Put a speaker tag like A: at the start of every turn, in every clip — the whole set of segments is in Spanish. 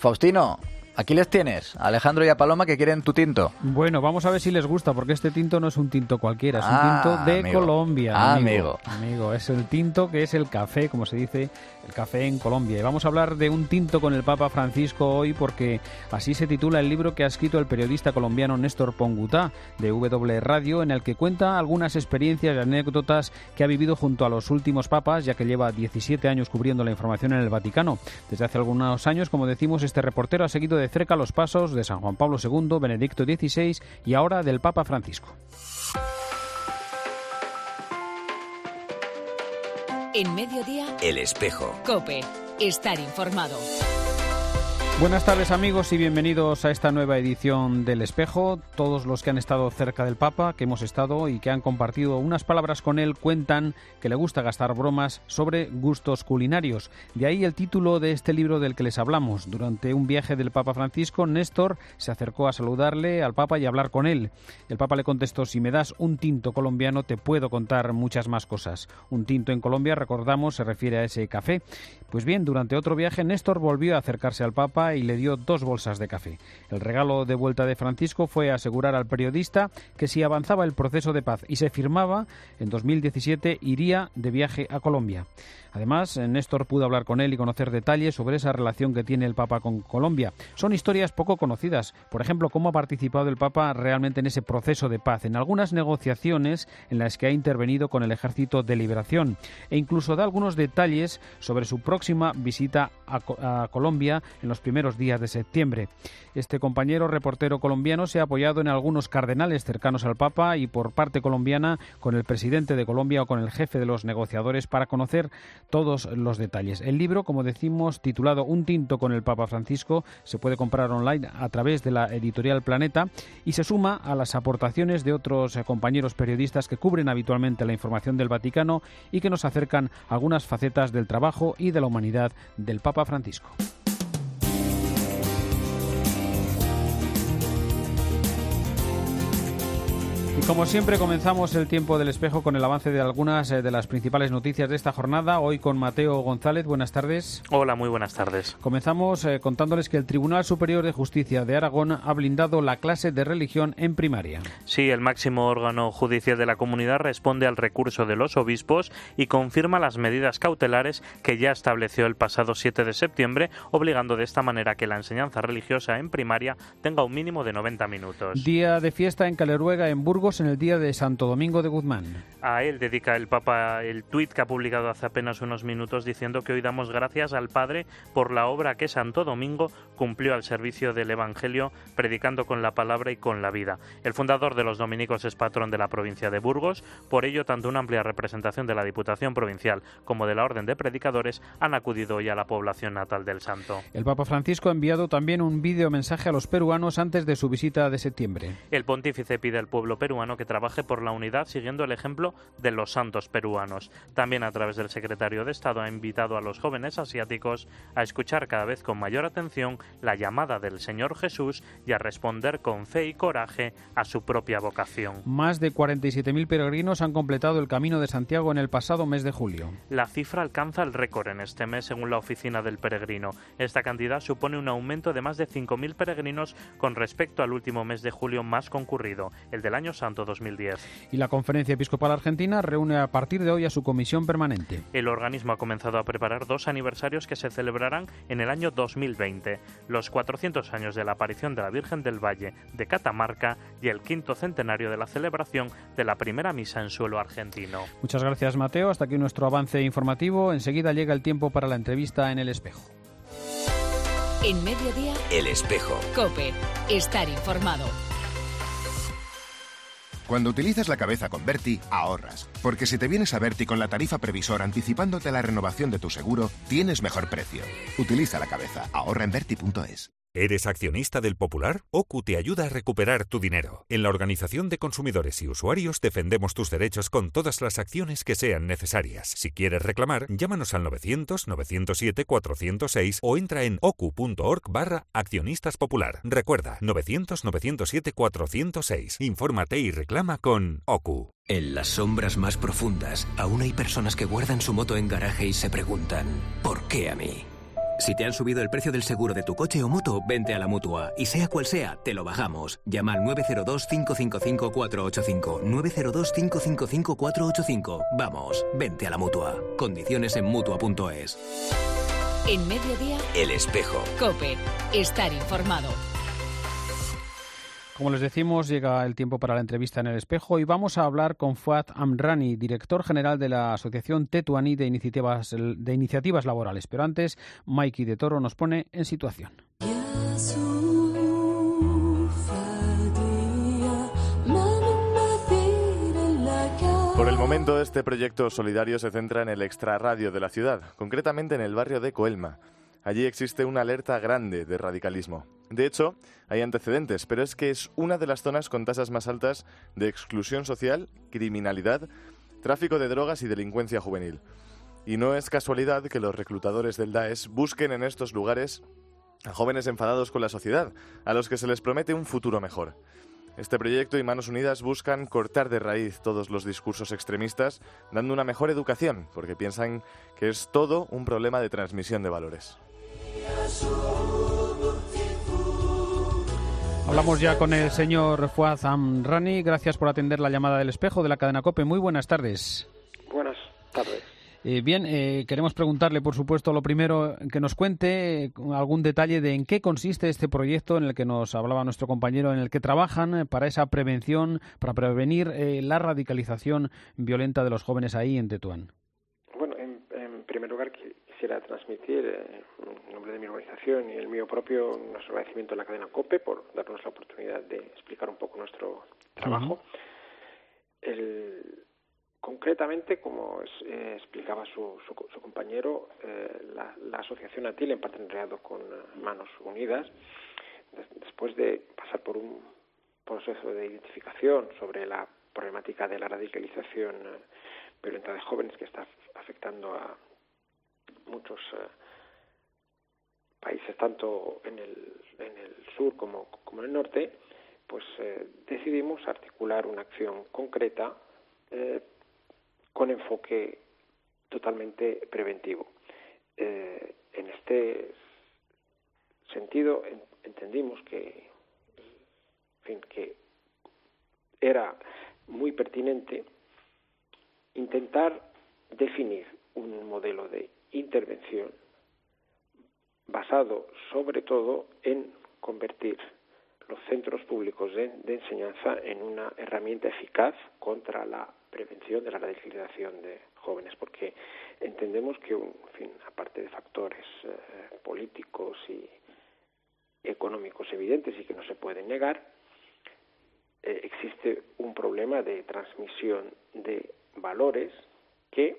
A: Faustino, aquí les tienes, a Alejandro y a Paloma, que quieren tu tinto.
B: Bueno, vamos a ver si les gusta, porque este tinto no es un tinto cualquiera, es un tinto de
A: amigo.
B: Colombia.
A: Amigo,
B: es el tinto que es el café, como se dice, el café en Colombia. Y vamos a hablar de un tinto con el Papa Francisco hoy, porque así se titula el libro que ha escrito el periodista colombiano Néstor Pongutá, de W Radio, en el que cuenta algunas experiencias y anécdotas que ha vivido junto a los últimos papas, ya que lleva 17 años cubriendo la información en el Vaticano. Desde hace algunos años, como decimos, este reportero ha seguido de cerca los pasos de San Juan Pablo II, Benedicto XVI y ahora del Papa Francisco.
C: En Mediodía,
D: El Espejo.
C: COPE. Estar informado.
B: Buenas tardes, amigos, y bienvenidos a esta nueva edición del Espejo. Todos los que han estado cerca del Papa, que hemos estado y que han compartido unas palabras con él, cuentan que le gusta gastar bromas sobre gustos culinarios. De ahí el título de este libro del que les hablamos. Durante un viaje del Papa Francisco, Néstor se acercó a saludarle al Papa y a hablar con él. El Papa le contestó: si me das un tinto colombiano te puedo contar muchas más cosas. Un tinto en Colombia, recordamos, se refiere a ese café. Pues bien, durante otro viaje, Néstor volvió a acercarse al Papa y le dio 2 bolsas de café. El regalo de vuelta de Francisco fue asegurar al periodista que si avanzaba el proceso de paz y se firmaba, en 2017 iría de viaje a Colombia. Además, Néstor pudo hablar con él y conocer detalles sobre esa relación que tiene el Papa con Colombia. Son historias poco conocidas. Por ejemplo, cómo ha participado el Papa realmente en ese proceso de paz, en algunas negociaciones en las que ha intervenido con el Ejército de Liberación, e incluso da algunos detalles sobre su próxima visita a Colombia en los primeros días de septiembre. Este compañero reportero colombiano se ha apoyado en algunos cardenales cercanos al Papa y por parte colombiana con el presidente de Colombia o con el jefe de los negociadores para conocer todos los detalles. El libro, como decimos, titulado Un tinto con el Papa Francisco, se puede comprar online a través de la editorial Planeta y se suma a las aportaciones de otros compañeros periodistas que cubren habitualmente la información del Vaticano y que nos acercan algunas facetas del trabajo y de la humanidad del Papa Francisco. Y como siempre comenzamos el tiempo del Espejo con el avance de algunas de las principales noticias de esta jornada, hoy con Mateo González. Buenas tardes.
E: Hola, muy buenas tardes.
B: Comenzamos contándoles que el Tribunal Superior de Justicia de Aragón ha blindado la clase de religión en primaria.
E: Sí, el máximo órgano judicial de la comunidad responde al recurso de los obispos y confirma las medidas cautelares que ya estableció el pasado 7 de septiembre, obligando de esta manera que la enseñanza religiosa en primaria tenga un mínimo de 90 minutos.
B: Día de fiesta en Caleruega, en Burgos, en el día de Santo Domingo de Guzmán.
E: A él dedica el Papa el tuit que ha publicado hace apenas unos minutos diciendo que hoy damos gracias al Padre por la obra que Santo Domingo cumplió al servicio del Evangelio, predicando con la palabra y con la vida. El fundador de los dominicos es patrón de la provincia de Burgos, por ello tanto una amplia representación de la Diputación Provincial como de la Orden de Predicadores han acudido hoy a la población natal del santo.
B: El Papa Francisco ha enviado también un vídeo mensaje a los peruanos antes de su visita de septiembre.
E: El pontífice pide al pueblo peruano que trabaje por la unidad siguiendo el ejemplo de los santos peruanos. También a través del secretario de Estado ha invitado a los jóvenes asiáticos a escuchar cada vez con mayor atención la llamada del Señor Jesús y a responder con fe y coraje a su propia vocación.
B: Más de 47.000 peregrinos han completado el Camino de Santiago en el pasado mes de julio.
E: La cifra alcanza el récord en este mes según la Oficina del Peregrino. Esta cantidad supone un aumento de más de 5.000 peregrinos con respecto al último mes de julio más concurrido, el del año Santo 2010.
B: Y la Conferencia Episcopal Argentina reúne a partir de hoy a su comisión permanente.
E: El organismo ha comenzado a preparar 2 aniversarios que se celebrarán en el año 2020, los 400 años de la aparición de la Virgen del Valle de Catamarca y el 5º centenario de la celebración de la primera misa en suelo argentino.
B: Muchas gracias, Mateo. Hasta aquí nuestro avance informativo. Enseguida llega el tiempo para la entrevista en El Espejo.
C: En Mediodía,
D: El Espejo.
C: COPE. Estar informado.
F: Cuando utilizas la cabeza con Berti, ahorras. Porque si te vienes a Berti con la tarifa previsor anticipándote la renovación de tu seguro, tienes mejor precio. Utiliza la cabeza. Ahorra en Berti.es.
G: ¿Eres accionista del Popular? OCU te ayuda a recuperar tu dinero. En la Organización de Consumidores y Usuarios defendemos tus derechos con todas las acciones que sean necesarias. Si quieres reclamar, llámanos al 900-907-406 o entra en ocu.org/accionistas popular. Recuerda, 900-907-406. Infórmate y reclama con OCU.
D: En las sombras más profundas, aún hay personas que guardan su moto en garaje y se preguntan, ¿por qué a mí? Si te han subido el precio del seguro de tu coche o moto, vente a la Mutua. Y sea cual sea, te lo bajamos. Llama al 902-555-485. 902-555-485. Vamos, vente a la Mutua. Condiciones en Mutua.es.
C: En Mediodía,
D: El Espejo.
C: COPE. Estar informado.
B: Como les decimos, llega el tiempo para la entrevista en El Espejo y vamos a hablar con Fuad Amrani, director general de la Asociación Tetuaní de Iniciativas Laborales. Pero antes, Mikey de Toro nos pone en situación.
H: Por el momento, este proyecto solidario se centra en el extrarradio de la ciudad, concretamente en el barrio de Coelma. Allí existe una alerta grande de radicalismo. De hecho, hay antecedentes, pero es que es una de las zonas con tasas más altas de exclusión social, criminalidad, tráfico de drogas y delincuencia juvenil. Y no es casualidad que los reclutadores del Daesh busquen en estos lugares a jóvenes enfadados con la sociedad, a los que se les promete un futuro mejor. Este proyecto y Manos Unidas buscan cortar de raíz todos los discursos extremistas, dando una mejor educación, porque piensan que es todo un problema de transmisión de valores.
B: Hablamos ya con el señor Fuad Amrani. Gracias por atender la llamada del Espejo de la cadena COPE. Muy buenas tardes.
I: Buenas tardes.
B: Queremos preguntarle, por supuesto, lo primero, que nos cuente algún detalle de en qué consiste este proyecto en el que nos hablaba nuestro compañero, en el que trabajan para esa prevención, para prevenir la radicalización violenta de los jóvenes ahí en Tetuán.
I: Bueno, en primer lugar quisiera transmitir en nombre de mi organización y el mío propio nuestro agradecimiento a la cadena COPE por darnos la oportunidad de explicar un poco nuestro trabajo. Concretamente, como explicaba su compañero, la asociación ATIL, en partenariado con Manos Unidas, después de pasar por un proceso de identificación sobre la problemática de la radicalización violenta de jóvenes que está afectando a muchos países, tanto en el sur como en el norte, pues decidimos articular una acción concreta con enfoque totalmente preventivo. En este sentido entendimos que era muy pertinente intentar definir un modelo de intervención basado sobre todo en convertir los centros públicos de enseñanza en una herramienta eficaz contra la prevención de la radicalización de jóvenes, porque entendemos que, aparte de factores políticos y económicos evidentes y que no se pueden negar, existe un problema de transmisión de valores que,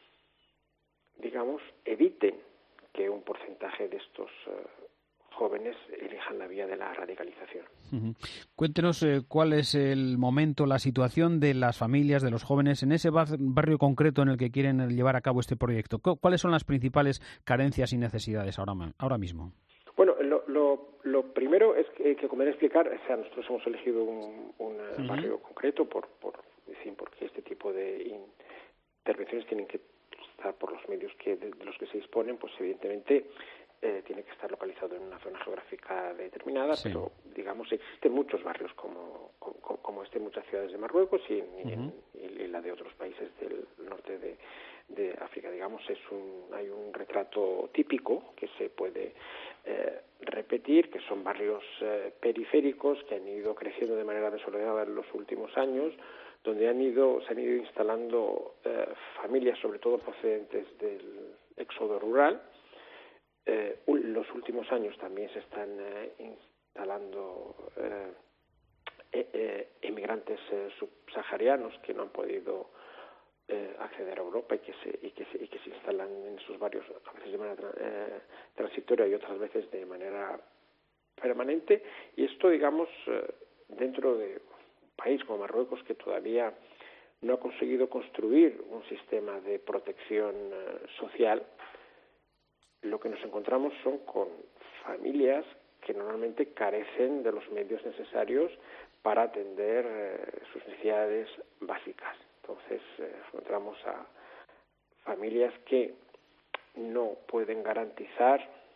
I: eviten que un porcentaje de estos jóvenes elijan la vía de la radicalización.
B: Cuéntenos cuál es el momento, la situación de las familias, de los jóvenes en ese barrio concreto en el que quieren llevar a cabo este proyecto. ¿Cuáles son las principales carencias y necesidades ahora mismo?
I: Bueno, lo primero es que conviene explicar, nosotros hemos elegido un barrio concreto porque este tipo de intervenciones tienen que estar por los medios de los que se disponen, pues evidentemente tiene que estar localizado en una zona geográfica determinada, sí. Pero existen muchos barrios como este en muchas ciudades de Marruecos y la de otros países del norte de África. Hay un retrato típico que se puede repetir, que son barrios periféricos que han ido creciendo de manera desordenada en los últimos años, donde se han ido instalando familias, sobre todo procedentes del éxodo rural. Los últimos años también se están instalando emigrantes subsaharianos que no han podido acceder a Europa y que se instalan en esos barrios, a veces de manera transitoria y otras veces de manera permanente. Y esto, dentro de un país como Marruecos, que todavía no ha conseguido construir un sistema de protección social, lo que nos encontramos son con familias que normalmente carecen de los medios necesarios para atender sus necesidades básicas. Entonces, encontramos a familias que no pueden garantizar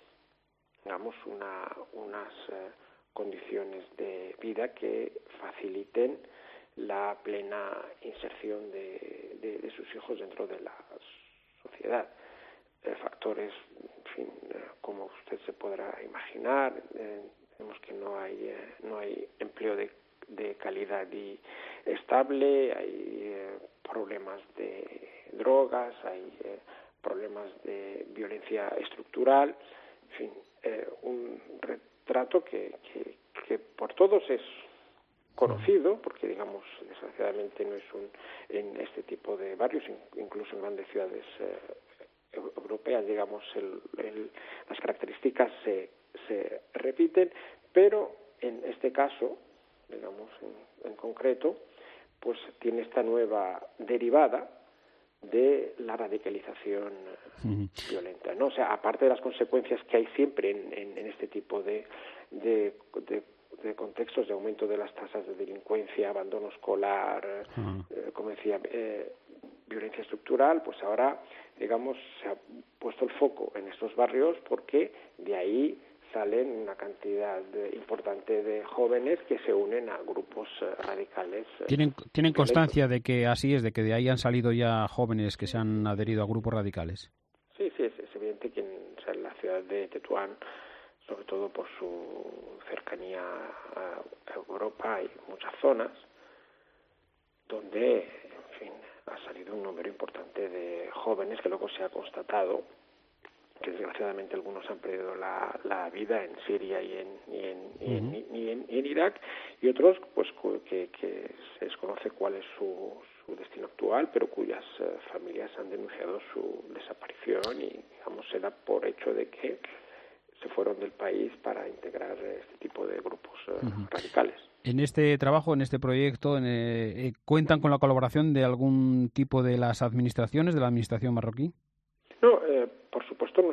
I: digamos, unas condiciones de vida que faciliten la plena inserción de sus hijos dentro de la sociedad. Factores, en fin, como usted se podrá imaginar, vemos que no hay empleo de calidad y estable, hay problemas de drogas, hay problemas de violencia estructural, en fin, un retrato que por todos es conocido, porque digamos desgraciadamente no es en este tipo de barrios, incluso en grandes ciudades europeas, digamos, las características se repiten, pero en este caso, digamos, en concreto, pues tiene esta nueva derivada de la radicalización violenta, ¿no? O sea, aparte de las consecuencias que hay siempre en este tipo de contextos de aumento de las tasas de delincuencia, abandono escolar, como decía, violencia estructural, pues ahora, digamos, se ha puesto el foco en estos barrios porque de ahí salen una cantidad importante de jóvenes que se unen a grupos radicales.
B: ¿Tienen constancia de que así es, de que de ahí han salido ya jóvenes que se han adherido a grupos radicales?
I: Sí, es evidente que en la ciudad de Tetuán, sobre todo por su cercanía a Europa, hay muchas zonas donde, en fin, ha salido un número importante de jóvenes que luego se ha constatado que desgraciadamente algunos han perdido la vida en Siria y en Irak, y otros pues que se desconoce cuál es su destino actual, pero cuyas familias han denunciado su desaparición y, digamos, se da por hecho de que se fueron del país para integrar este tipo de grupos radicales.
B: En este trabajo, en este proyecto, ¿cuentan con la colaboración de algún tipo de las administraciones, de la administración marroquí?
I: No, por supuesto,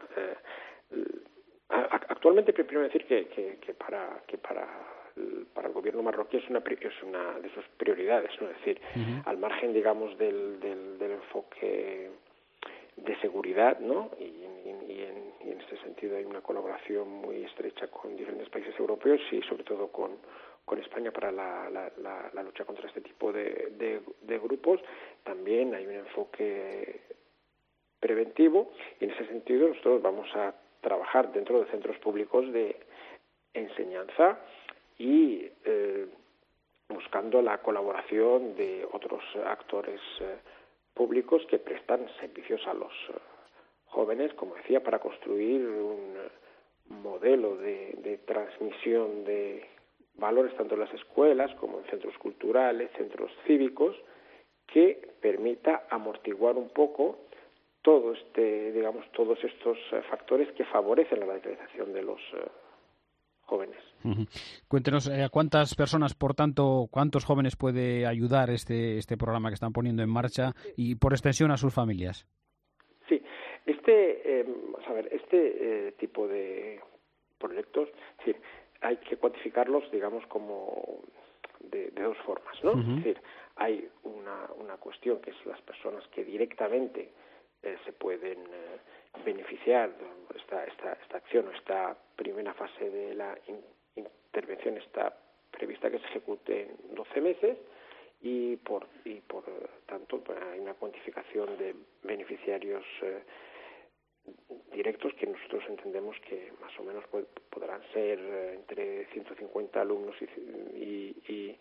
I: actualmente primero decir que para el gobierno marroquí es una de sus prioridades, ¿no? Es decir, al margen, digamos, del enfoque de seguridad, ¿no? Y en este sentido hay una colaboración muy estrecha con diferentes países europeos y sobre todo con España para la lucha contra este tipo de grupos. También hay un enfoque preventivo y en ese sentido nosotros vamos a trabajar dentro de centros públicos de enseñanza y buscando la colaboración de otros actores públicos que prestan servicios a los jóvenes, como decía, para construir un modelo de transmisión de valores tanto en las escuelas como en centros culturales, centros cívicos, que permita amortiguar un poco todos estos factores que favorecen la radicalización de los jóvenes.
B: Cuéntenos, ¿a cuántas personas, por tanto, cuántos jóvenes puede ayudar este programa que están poniendo en marcha y, por extensión, a sus familias?
I: Sí, este tipo de proyectos, es decir, hay que cuantificarlos, digamos, como de dos formas, ¿no? Es decir, hay una cuestión que es las personas que directamente se pueden beneficiar de esta acción o esta primera fase de la intervención está prevista que se ejecute en 12 meses y por tanto hay una cuantificación de beneficiarios directos que nosotros entendemos que más o menos podrán ser entre 150 alumnos y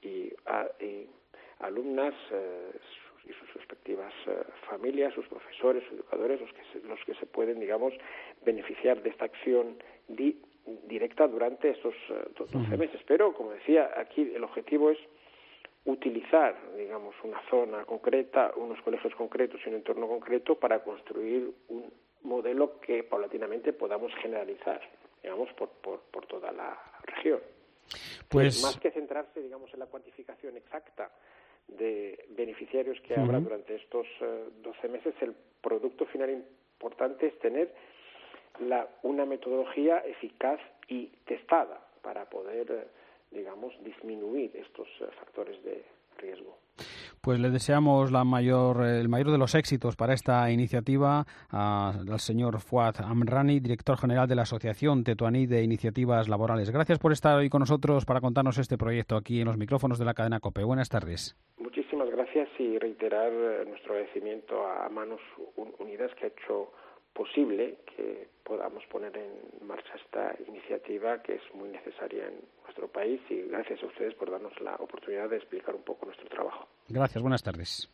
I: alumnas y sus respectivas familias, sus profesores, sus educadores, los que se pueden, digamos, beneficiar de esta acción directa durante estos 12 meses. Pero, como decía, aquí el objetivo es utilizar, digamos, una zona concreta, unos colegios concretos y un entorno concreto para construir un modelo que paulatinamente podamos generalizar, digamos, por toda la región.
B: Pues
I: más que centrarse, digamos, en la cuantificación exacta de beneficiarios que habrá durante estos 12 meses, el producto final importante es tener una metodología eficaz y testada para poder, digamos, disminuir estos factores de riesgo.
B: Pues le deseamos el mayor de los éxitos para esta iniciativa al señor Fuad Amrani, director general de la Asociación Tetuaní de Iniciativas Laborales. Gracias por estar hoy con nosotros para contarnos este proyecto aquí en los micrófonos de la cadena COPE. Buenas tardes.
I: Muchísimas gracias y reiterar nuestro agradecimiento a Manos Unidas, que ha hecho posible que podamos poner en marcha esta iniciativa que es muy necesaria en nuestro país, y gracias a ustedes por darnos la oportunidad de explicar un poco nuestro trabajo.
B: Gracias, buenas tardes.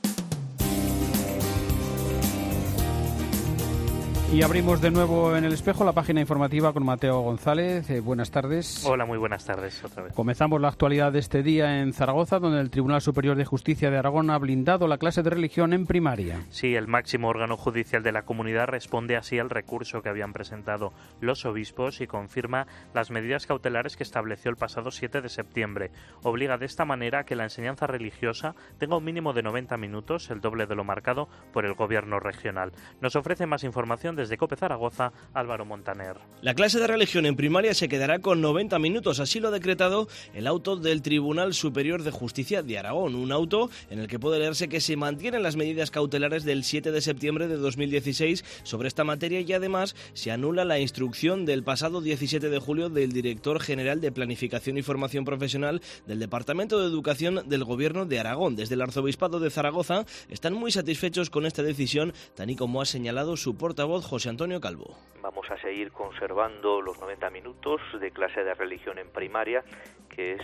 B: Y abrimos de nuevo en El Espejo la página informativa con Mateo González. Buenas tardes.
E: Hola, muy buenas tardes otra vez.
B: Comenzamos la actualidad de este día en Zaragoza, donde el Tribunal Superior de Justicia de Aragón ha blindado la clase de religión en primaria.
E: Sí, el máximo órgano judicial de la comunidad responde así al recurso que habían presentado los obispos y confirma las medidas cautelares que estableció el pasado 7 de septiembre. Obliga de esta manera a que la enseñanza religiosa tenga un mínimo de 90 minutos, el doble de lo marcado por el gobierno regional. Nos ofrece más información desde COPE Zaragoza, Álvaro Montaner.
J: La clase de religión en primaria se quedará con 90 minutos, así lo ha decretado el auto del Tribunal Superior de Justicia de Aragón, un auto en el que puede leerse que se mantienen las medidas cautelares del 7 de septiembre de 2016 sobre esta materia, y además se anula la instrucción del pasado 17 de julio del director general de Planificación y Formación Profesional del Departamento de Educación del Gobierno de Aragón. Desde el Arzobispado de Zaragoza están muy satisfechos con esta decisión, tal y como ha señalado su portavoz José Antonio Calvo.
K: Vamos a seguir conservando los 90 minutos de clase de religión en primaria, que es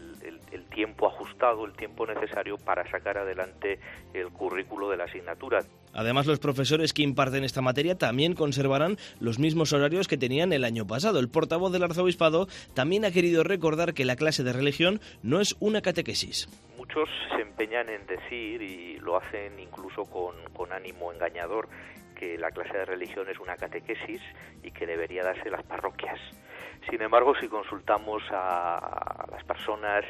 K: el tiempo ajustado, el tiempo necesario para sacar adelante el currículo de la asignatura.
J: Además, los profesores que imparten esta materia también conservarán los mismos horarios que tenían el año pasado. El portavoz del Arzobispado también ha querido recordar que la clase de religión no es una catequesis.
K: Muchos se empeñan en decir, y lo hacen incluso con ánimo engañador, que la clase de religión es una catequesis y que debería darse en las parroquias. Sin embargo, si consultamos a las personas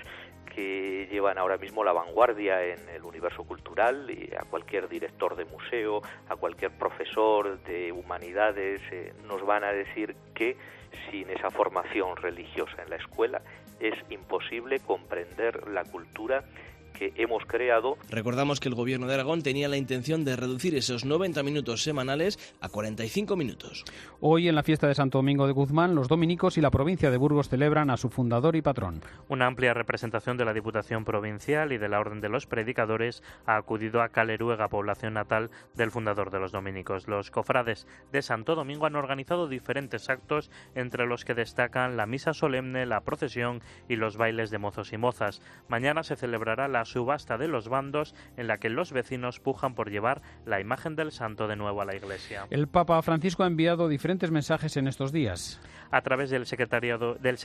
K: que llevan ahora mismo la vanguardia en el universo cultural, y a cualquier director de museo, a cualquier profesor de humanidades, nos van a decir que sin esa formación religiosa en la escuela es imposible comprender la cultura que hemos creado.
J: Recordamos que el Gobierno de Aragón tenía la intención de reducir esos 90 minutos semanales a 45 minutos.
B: Hoy, en la fiesta de Santo Domingo de Guzmán, los dominicos y la provincia de Burgos celebran a su fundador y patrón.
E: Una amplia representación de la Diputación Provincial y de la Orden de los Predicadores ha acudido a Caleruega, población natal del fundador de los dominicos. Los cofrades de Santo Domingo han organizado diferentes actos, entre los que destacan la misa solemne, la procesión y los bailes de mozos y mozas. Mañana se celebrará la subasta de los bandos, en la que los vecinos pujan por llevar la imagen del santo de nuevo a la iglesia.
B: El Papa Francisco ha enviado diferentes mensajes en estos días.
E: A través del secretario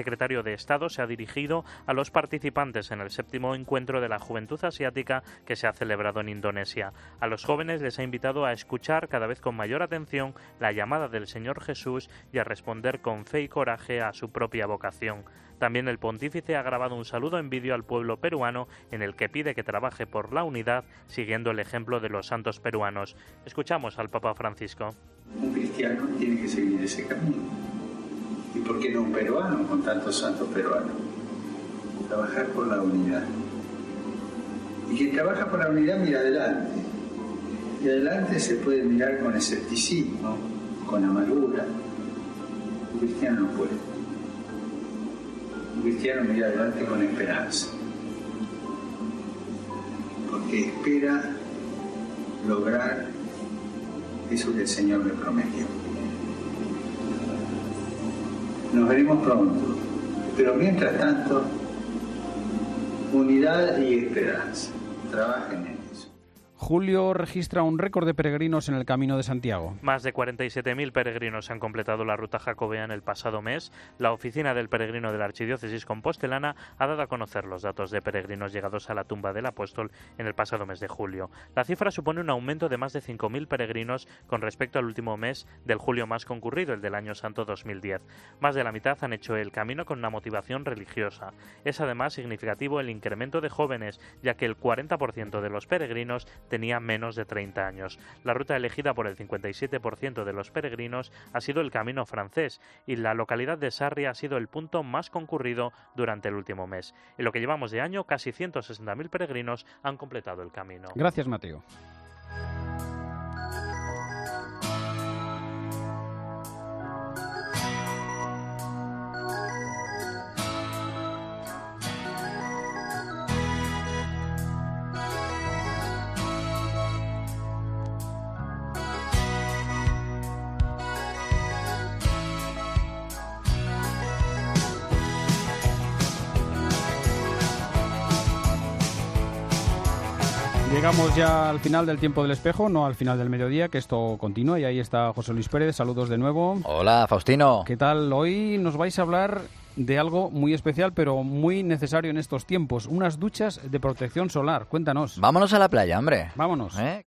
E: de Estado se ha dirigido a los participantes en el 7º encuentro de la Juventud Asiática que se ha celebrado en Indonesia. A los jóvenes les ha invitado a escuchar cada vez con mayor atención la llamada del Señor Jesús y a responder con fe y coraje a su propia vocación. También el pontífice ha grabado un saludo en vídeo al pueblo peruano en el que pide que trabaje por la unidad siguiendo el ejemplo de los santos peruanos. Escuchamos al Papa Francisco.
L: Un cristiano tiene que seguir ese camino. ¿Y por qué no un peruano con tantos santos peruanos? Trabajar por la unidad. Y quien trabaja por la unidad mira adelante. Y adelante se puede mirar con escepticismo, con amargura. Un cristiano no puede. Un cristiano mira adelante con esperanza, porque espera lograr eso que el Señor le prometió. Nos veremos pronto, pero mientras tanto, unidad y esperanza. Trabajen en eso.
B: Julio registra un récord de peregrinos en el Camino de Santiago.
E: Más de 47.000 peregrinos han completado la ruta jacobea el pasado mes. La oficina del peregrino de la Archidiócesis Compostelana ha dado a conocer los datos de peregrinos llegados a la tumba del apóstol en el pasado mes de julio. La cifra supone un aumento de más de 5.000 peregrinos con respecto al último mes del julio más concurrido, el del Año Santo 2010. Más de la mitad han hecho el camino con una motivación religiosa. Es además significativo el incremento de jóvenes, ya que el 40% de los peregrinos tenía menos de 30 años. La ruta elegida por el 57% de los peregrinos ha sido el Camino francés y la localidad de Sarria ha sido el punto más concurrido durante el último mes. En lo que llevamos de año, casi 160.000 peregrinos han completado el camino.
B: Gracias, Mateo. Llegamos ya al final del tiempo del espejo, no al final del mediodía, que esto continúa, y ahí está José Luis Pérez. Saludos de nuevo.
A: Hola, Faustino.
B: ¿Qué tal? Hoy nos vais a hablar de algo muy especial, pero muy necesario en estos tiempos, unas duchas de protección solar. Cuéntanos.
A: Vámonos a la playa, hombre.
B: Vámonos.